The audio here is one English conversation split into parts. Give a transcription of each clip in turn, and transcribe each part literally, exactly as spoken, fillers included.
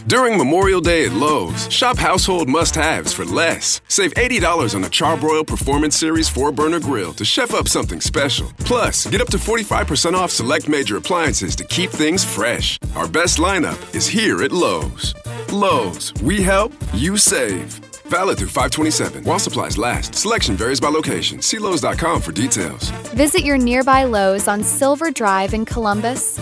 During Memorial Day at Lowe's, shop household must-haves for less. Save eighty dollars on a Charbroil Performance Series four burner grill to chef up something special. Plus, get up to forty-five percent off select major appliances to keep things fresh. Our best lineup is here at Lowe's. Lowe's, we help, you save. Valid through five twenty-seven. While supplies last. Selection varies by location. See Lowe's dot com for details. Visit your nearby Lowe's on Silver Drive in Columbus.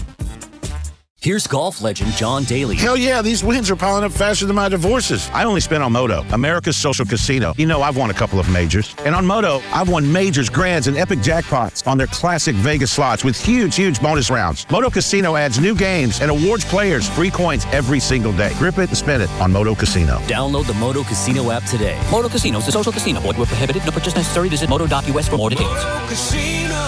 Here's golf legend John Daly. Hell yeah, these wins are piling up faster than my divorces. I only spent on Moto, America's social casino. You know, I've won a couple of majors. And on Moto, I've won majors, grands, and epic jackpots on their classic Vegas slots with huge, huge bonus rounds. Moto Casino adds new games and awards players free coins every single day. Grip it and spin it on Moto Casino. Download the Moto Casino app today. Moto Casino is a social casino. Void where prohibited. No purchase necessary. Visit moto dot U S for more details. Moto Casino,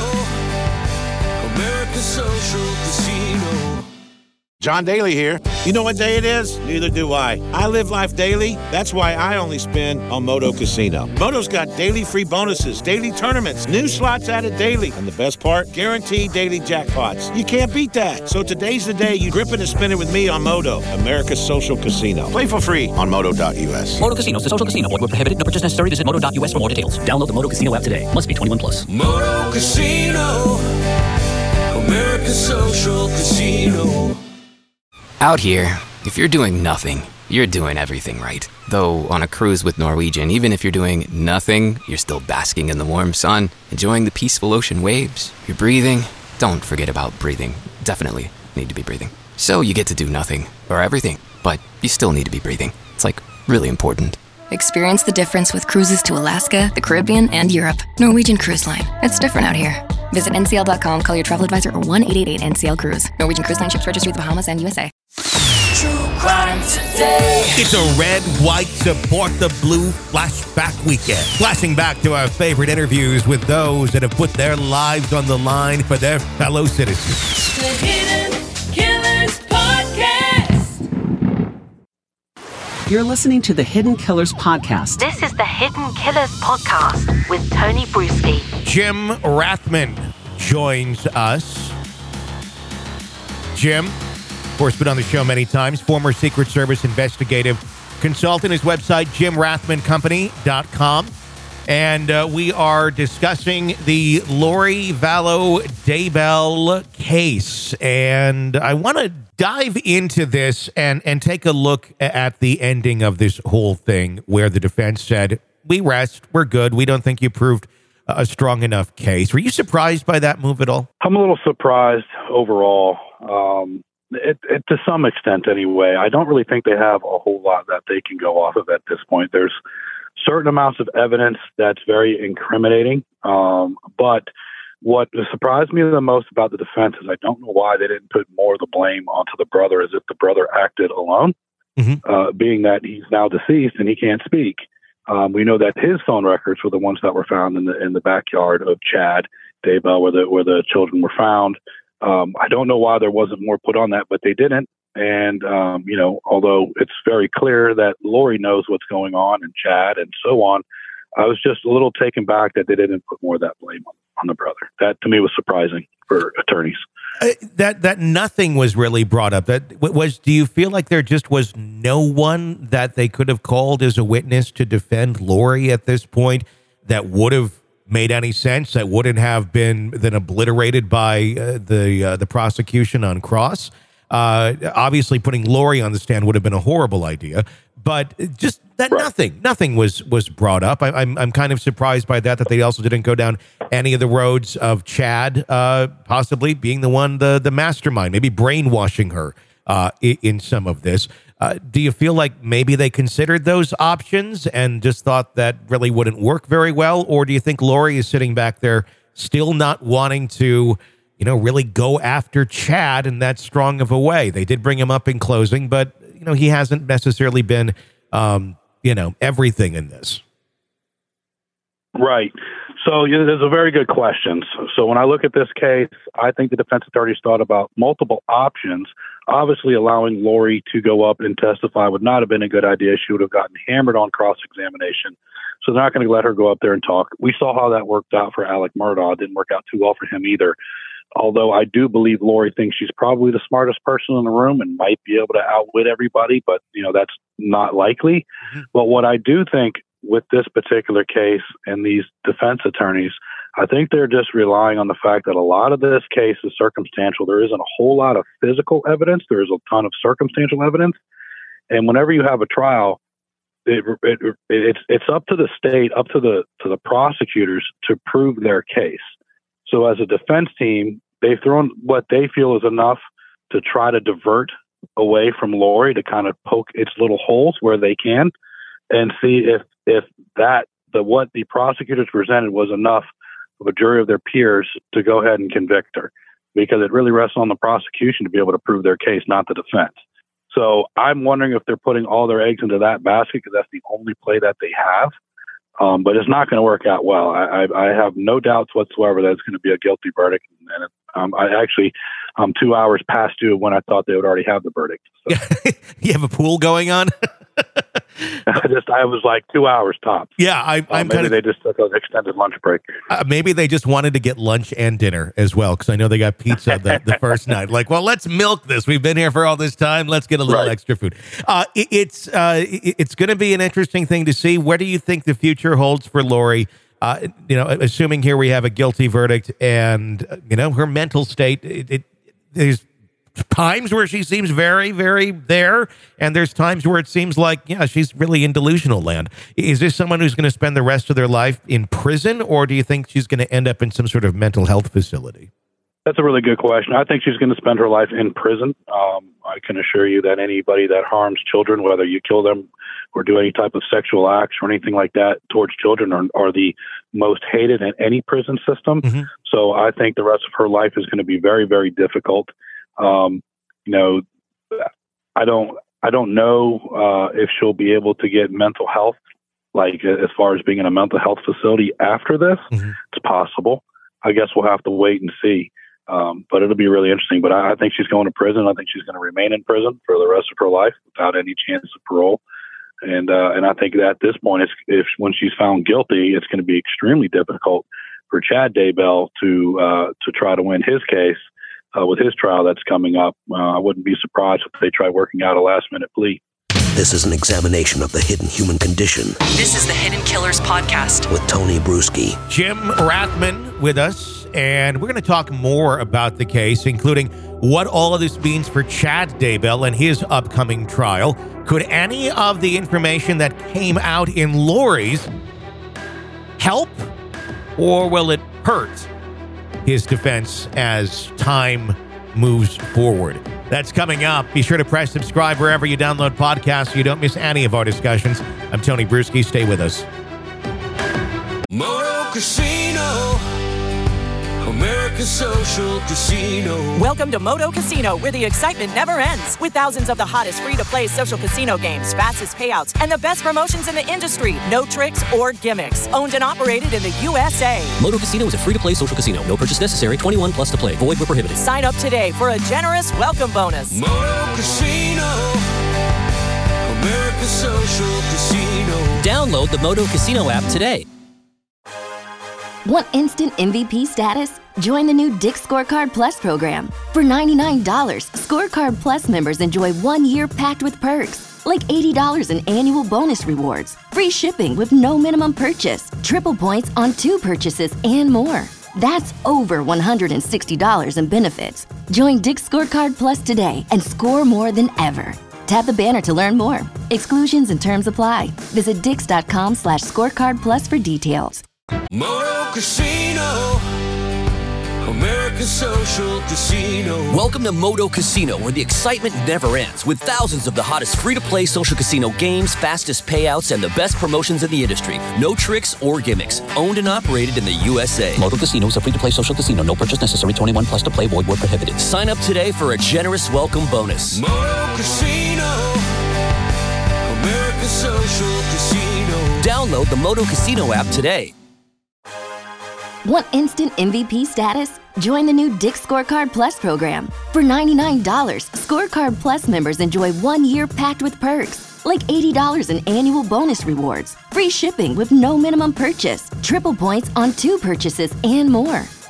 America's social casino. John Daly here. You know what day it is? Neither do I. I live life daily. That's why I only spin on Moto Casino. Moto's got daily free bonuses, daily tournaments, new slots added daily, and the best part, guaranteed daily jackpots. You can't beat that. So today's the day you grip it and spin it with me on Moto, America's social casino. Play for free on moto dot U S. Moto Casino is a social casino. Void where prohibited. No purchase necessary. Visit moto dot U S for more details. Download the Moto Casino app today. Must be twenty-one plus. Moto Casino, America's social casino. Out here, if you're doing nothing, you're doing everything right. Though on a cruise with Norwegian, even if you're doing nothing, you're still basking in the warm sun, enjoying the peaceful ocean waves. You're breathing. Don't forget about breathing. Definitely need to be breathing. So you get to do nothing, or everything, but you still need to be breathing. It's like really important. Experience the difference with cruises to Alaska, the Caribbean, and Europe. Norwegian Cruise Line. It's different out here. Visit N C L dot com, call your travel advisor, or one eight eight eight N C L Cruise. Norwegian Cruise Line ships registry the Bahamas and U S A. True crime today. It's a red, white, support the blue flashback weekend. Flashing back to our favorite interviews with those that have put their lives on the line for their fellow citizens. The Hidden Killers Podcast. You're listening to the Hidden Killers Podcast. This is the Hidden Killers Podcast with Tony Bruschi. Jim Rathman joins us. Jim, of course, been on the show many times, former Secret Service investigative consultant. His website, jim rathman company dot com. And uh, we are discussing the Lori Vallow Daybell case. And I want to dive into this and, and take a look at the ending of this whole thing where the defense said, we rest, we're good, we don't think you proved a strong enough case. Were you surprised by that move at all? I'm a little surprised overall. Um, It, it, to some extent, anyway. I don't really think they have a whole lot that they can go off of at this point. There's certain amounts of evidence that's very incriminating. Um, but what surprised me the most about the defense is I don't know why they didn't put more of the blame onto the brother, as if the brother acted alone, mm-hmm. uh, being that he's now deceased and he can't speak. Um, we know that his phone records were the ones that were found in the in the backyard of Chad Daybell, where the where the children were found. Um, I don't know why there wasn't more put on that, but they didn't. And, um, you know, although it's very clear that Lori knows what's going on and Chad and so on, I was just a little taken back that they didn't put more of that blame on, on the brother. That to me was surprising for attorneys. Uh, that that nothing was really brought up. That was. Do you feel like there just was no one that they could have called as a witness to defend Lori at this point that would have made any sense, that wouldn't have been then obliterated by uh, the uh, the prosecution on cross? Uh, obviously, putting Lori on the stand would have been a horrible idea, but just that right. nothing, nothing was was brought up. I, I'm I'm kind of surprised by that. That they also didn't go down any of the roads of Chad, uh, possibly being the one, the the mastermind, maybe brainwashing her uh, in, in some of this. Uh, do you feel like maybe they considered those options and just thought that really wouldn't work very well? Or do you think Lori is sitting back there still not wanting to, you know, really go after Chad in that strong of a way? They did bring him up in closing, but, you know, he hasn't necessarily been, um, you know, everything in this. Right. So you know, there's a very good question. So, so when I look at this case, I think the defense attorneys thought about multiple options. Obviously, allowing Lori to go up and testify would not have been a good idea. She would have gotten hammered on cross-examination. So they're not going to let her go up there and talk. We saw how that worked out for Alec Murdaugh. It didn't work out too well for him either. although I do believe Lori thinks she's probably the smartest person in the room and might be able to outwit everybody, but you know that's not likely. Mm-hmm. But what I do think with this particular case and these defense attorneys, I think they're just relying on the fact that a lot of this case is circumstantial. There isn't a whole lot of physical evidence. There is a ton of circumstantial evidence. And whenever you have a trial, it, it, it, it's it's up to the state, up to the to the prosecutors to prove their case. So as a defense team, they've thrown what they feel is enough to try to divert away from Lori, to kind of poke its little holes where they can and see if if that the what the prosecutors presented was enough of a jury of their peers to go ahead and convict her, because it really rests on the prosecution to be able to prove their case, not the defense. So I'm wondering if they're putting all their eggs into that basket because that's the only play that they have. Um, but it's not going to work out well. I, I, I have no doubts whatsoever that it's going to be a guilty verdict. And it, um, I actually, I'm two hours past due when I thought they would already have the verdict. So. You have a pool going on? I just, I was like two hours tops. Yeah, I, I'm uh, maybe kind of. They just took an extended lunch break. Uh, maybe they just wanted to get lunch and dinner as well, because I know they got pizza the, the first night. Like, well, let's milk this. We've been here for all this time. Let's get a little right. extra food. Uh, it, it's uh, it, it's going to be an interesting thing to see. What do you think the future holds for Lori? Uh, you know, assuming here we have a guilty verdict, and uh, you know her mental state. It, it there's times where she seems very, very there, and there's times where it seems like, yeah, she's really in delusional land. Is this someone who's going to spend the rest of their life in prison, or do you think she's going to end up in some sort of mental health facility? That's a really good question. I think she's going to spend her life in prison. Um, I can assure you that anybody that harms children, whether you kill them or do any type of sexual acts or anything like that towards children, are, are the most hated in any prison system. Mm-hmm. So I think the rest of her life is going to be very, very difficult. Um, you know, I don't, I don't know, uh, if she'll be able to get mental health, like as far as being in a mental health facility after this. Mm-hmm. It's possible. I guess we'll have to wait and see. Um, but it'll be really interesting. But I, I think she's going to prison. I think she's going to remain in prison for the rest of her life without any chance of parole. And, uh, and I think that at this point, it's, if when she's found guilty, it's going to be extremely difficult for Chad Daybell to, uh, to try to win his case. Uh, with his trial that's coming up. uh, I wouldn't be surprised if they try working out a last-minute plea. This is an examination of the hidden human condition. This is the Hidden Killers Podcast with Tony Bruschi. Jim Rathman with us, and we're going to talk more about the case, including what all of this means for Chad Daybell and his upcoming trial. Could any of the information that came out in Lori's help, or will it hurt his defense as time moves forward? That's coming up. Be sure to press subscribe wherever you download podcasts so you don't miss any of our discussions. I'm Tony Bruschi. Stay with us. Moto Casino, America's social casino. Welcome to Moto Casino, where the excitement never ends. With thousands of the hottest free-to-play social casino games, fastest payouts, and the best promotions in the industry. No tricks or gimmicks. Owned and operated in the U S A. Moto Casino is a free-to-play social casino. No purchase necessary. twenty-one plus to play. Void where prohibited. Sign up today for a generous welcome bonus. Moto Casino, America's social casino. Download the Moto Casino app today. Want instant M V P status? Join the new Dick's Scorecard Plus program. For ninety-nine dollars, Scorecard Plus members enjoy one year packed with perks, like eighty dollars in annual bonus rewards, free shipping with no minimum purchase, triple points on two purchases, and more. That's over one hundred sixty dollars in benefits. Join Dick's Scorecard Plus today and score more than ever. Tap the banner to learn more. Exclusions and terms apply. Visit dix.com slash scorecard plus for details. Moto Casino, America's social casino. Welcome to Moto Casino, where the excitement never ends, with thousands of the hottest free-to-play social casino games, fastest payouts, and the best promotions in the industry. No tricks or gimmicks. Owned and operated in the U S A. Moto Casino is a free-to-play social casino. No purchase necessary. twenty-one plus to play. Void where prohibited. Sign up today for a generous welcome bonus. Moto Casino, America's social casino. Download the Moto Casino app today. Want instant M V P status? Join the new Dick's Scorecard Plus program. For ninety-nine dollars, Scorecard Plus members enjoy one year packed with perks, like eighty dollars in annual bonus rewards, free shipping with no minimum purchase, triple points on two purchases, and more.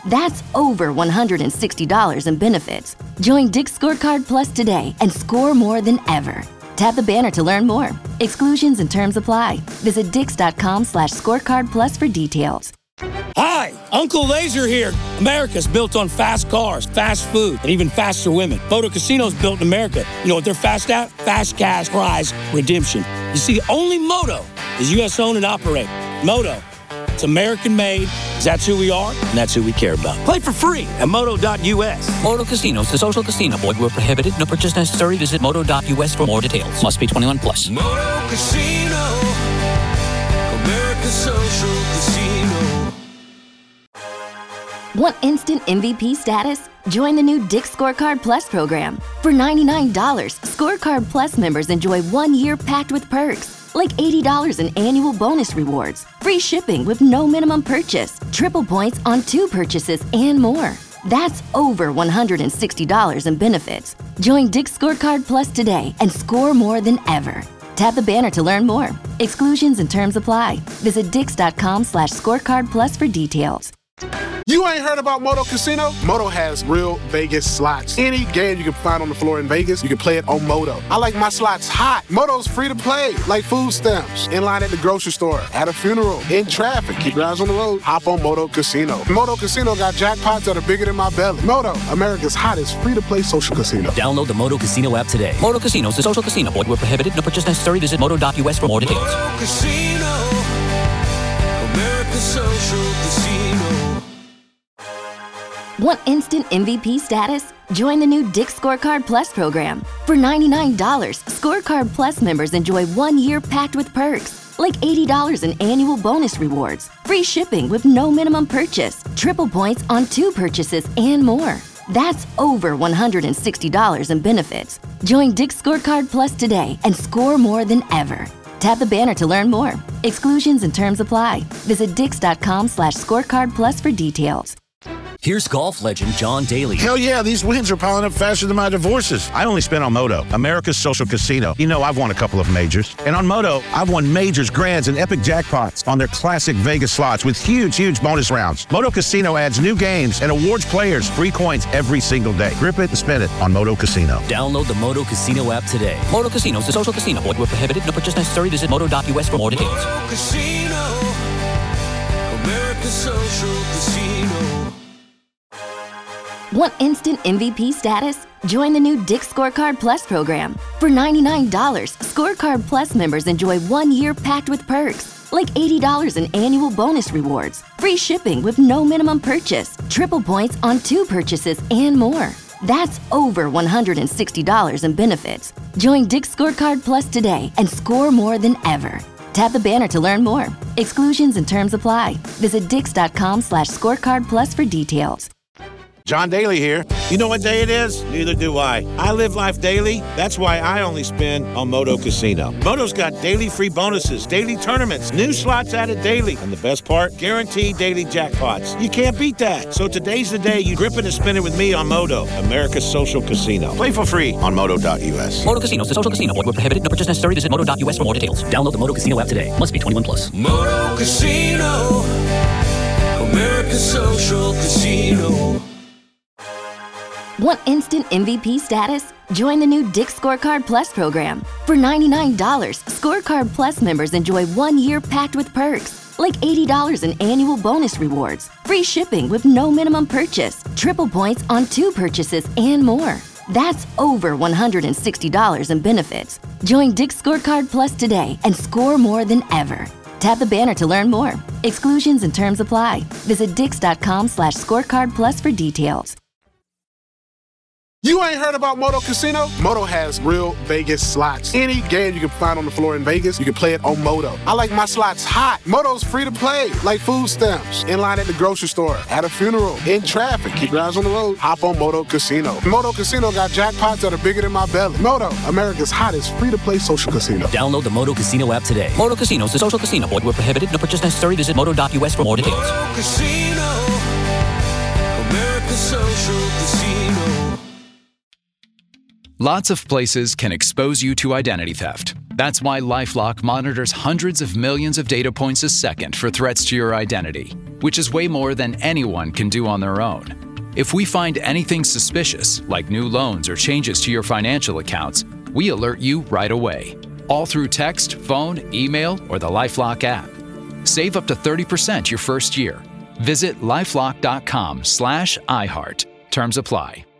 That's over one hundred sixty dollars in benefits. Join Dick's Scorecard Plus today and score more than ever. Tap the banner to learn more. Exclusions and terms apply. Visit dix.com slash scorecard plus for details. Hi, Uncle Laser here. America's built on fast cars, fast food, and even faster women. Moto Casino's built in America. You know what they're fast at? Fast cash prize redemption. You see, only Moto is U S owned and operated. Moto, it's American made, because that's who we are, and that's who we care about. Play for free at moto dot u s. Moto Casinos, the social casino. Void where prohibited. No purchase necessary. Visit moto dot u s for more details. Must be twenty-one plus. Moto Casino, America's social casino. Want instant M V P status? Join the new Dick's Scorecard Plus program. For ninety-nine dollars, Scorecard Plus members enjoy one year packed with perks, like eighty dollars in annual bonus rewards, free shipping with no minimum purchase, triple points on two purchases, and more. That's over one hundred sixty dollars in benefits. Join Dick's Scorecard Plus today and score more than ever. Tap the banner to learn more. Exclusions and terms apply. Visit dix.com slash scorecard plus for details. You ain't heard about Moto Casino? Moto has real Vegas slots. Any game you can find on the floor in Vegas, you can play it on Moto. I like my slots hot. Moto's free to play, like food stamps, in line at the grocery store, at a funeral, in traffic. Keep your eyes on the road. Hop on Moto Casino. Moto Casino got jackpots that are bigger than my belly. Moto, America's hottest free-to-play social casino. Download the Moto Casino app today. Moto Casino is the social casino. Void where prohibited. No purchase necessary. Visit moto dot u s for more details. Moto Casino, America's social casino. Want instant M V P status? Join the new Dick's Scorecard Plus program. For ninety-nine dollars, Scorecard Plus members enjoy one year packed with perks, like eighty dollars in annual bonus rewards, free shipping with no minimum purchase, triple points on two purchases, and more. That's over one hundred sixty dollars in benefits. Join Dick's Scorecard Plus today and score more than ever. Tap the banner to learn more. Exclusions and terms apply. Visit dix.com slash scorecard plus for details. Here's golf legend John Daly. Hell yeah, these wins are piling up faster than my divorces. I only spent on Moto, America's social casino. You know, I've won a couple of majors. And on Moto, I've won majors, grands, and epic jackpots on their classic Vegas slots with huge, huge bonus rounds. Moto Casino adds new games and awards players free coins every single day. Grip it and spend it on Moto Casino. Download the Moto Casino app today. Moto Casino is the social casino. Void where prohibited. No purchase necessary. Visit moto dot u s for more details. Moto Casino, America's social casino. Want instant M V P status? Join the new Dick's Scorecard Plus program. For ninety-nine dollars, Scorecard Plus members enjoy one year packed with perks, like eighty dollars in annual bonus rewards, free shipping with no minimum purchase, triple points on two purchases, and more. That's over one hundred sixty dollars in benefits. Join Dick's Scorecard Plus today and score more than ever. Tap the banner to learn more. Exclusions and terms apply. Visit dix.com slash scorecard plus for details. John Daly here. You know what day it is? Neither do I. I live life daily. That's why I only spin on Moto Casino. Moto's got daily free bonuses, daily tournaments, new slots added daily. And the best part? Guaranteed daily jackpots. You can't beat that. So today's the day you grip it and spin it with me on Moto, America's social casino. Play for free on moto dot u s. Moto Casino is the social casino. Void where prohibited. No purchase necessary. Visit moto dot u s for more details. Download the Moto Casino app today. Must be twenty-one plus. Moto Casino, America's social casino. Want instant M V P status? Join the new Dick's Scorecard Plus program. For ninety-nine dollars, Scorecard Plus members enjoy one year packed with perks, like eighty dollars in annual bonus rewards, free shipping with no minimum purchase, triple points on two purchases, and more. That's over one hundred sixty dollars in benefits. Join Dick's Scorecard Plus today and score more than ever. Tap the banner to learn more. Exclusions and terms apply. Visit dix.com slash scorecard plus for details. You ain't heard about Moto Casino? Moto has real Vegas slots. Any game you can find on the floor in Vegas, you can play it on Moto. I like my slots hot. Moto's free to play, like food stamps, in line at the grocery store, at a funeral, in traffic. Keep your eyes on the road. Hop on Moto Casino. Moto Casino got jackpots that are bigger than my belly. Moto, America's hottest free-to-play social casino. Download the Moto Casino app today. Moto Casino is the social casino. Void where prohibited. No purchase necessary. Visit moto dot u s for more details. Moto Casino, America's social casino. Lots of places can expose you to identity theft. That's why LifeLock monitors hundreds of millions of data points a second for threats to your identity. which is way more than anyone can do on their own. If we find anything suspicious, like new loans or changes to your financial accounts, we alert you right away, all through text, phone, email, or the LifeLock app. Save up to thirty percent your first year. Visit lifelock.com slash iHeart. Terms apply.